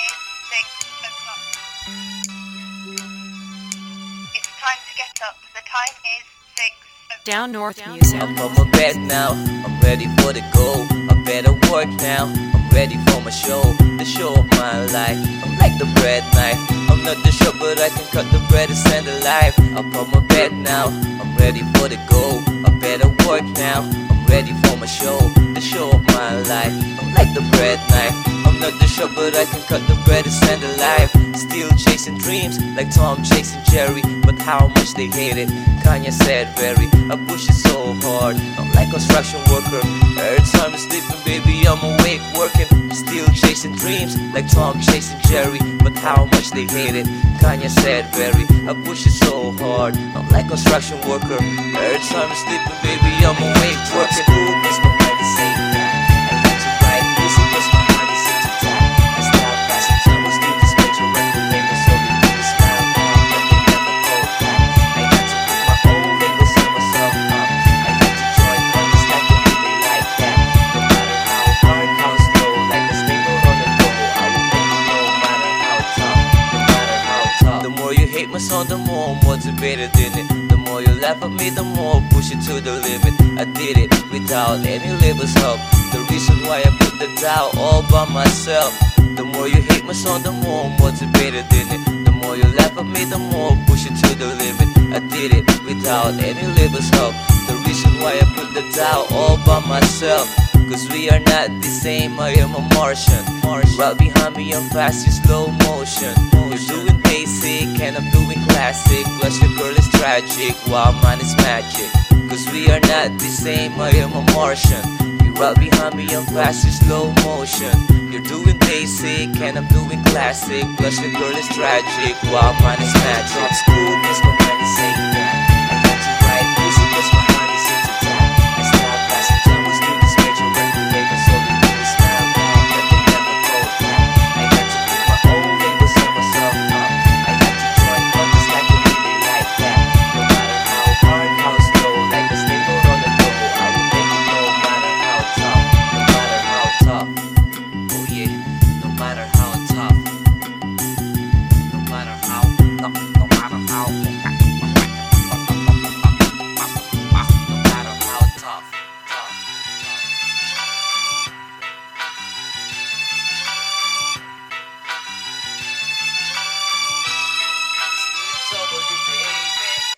is 6 o'clock. It's time to get up. The time is 6 o'clock. Down North Music. I'm on my bed now, I'm ready for the go. I better work now, I'm ready for my show. The show of my life, I'm like the bread knife. I'm not the chef, but I can cut the bread and stand alive. I'm on my bed now, I'm ready for the go. I better work now, I'm ready for my show. The show of my life, I'm like the bread knife. I'm not the chef, but I can cut the bread and stand alive. Still chasing dreams, like Tom chasing Jerry. But how much they hate it, Kanye said very. I push it so hard, I'm like construction worker. Every time I'm sleeping, baby, I'm awake working. Still chasing dreams, like Tom chasing Jerry. But how much they hate it, Kanye said very. I push it so hard, I'm like construction worker. Every time I'm sleeping, baby, I'm awake working. School, cause my mind is safe now. I like to write music, cause my heart is into that. I stop passing time, I still this major record label, so we do this now. But they never go back. I got to put my own label, set myself up. I got to join artists like the way they like that. No matter how hard, how slow, like a staple on the go. I will make it no matter how tough, no matter how tough. The more you hate my song, the more I'm motivated in it. The more you laugh at me, the more I push it to the limit. I did it without any label's help. The reason why I put the dial all by myself. The more you hate my song, the more I'm motivated in it. The more you laugh at me, the more I push it to the limit. I did it without any label's help. The reason why I put the dial all by myself. Cause we are not the same, I am a Martian. Right behind me, I'm fast in slow motion. You're doing basic and I'm doing classic. Plus your girl is tragic, while mine is magic. Cause we are not the same, I am a Martian. You right behind me, I'm fast in slow motion. You're doing basic and I'm doing classic. Plus your girl is tragic, while mine is magic. School, cause my mind is safe.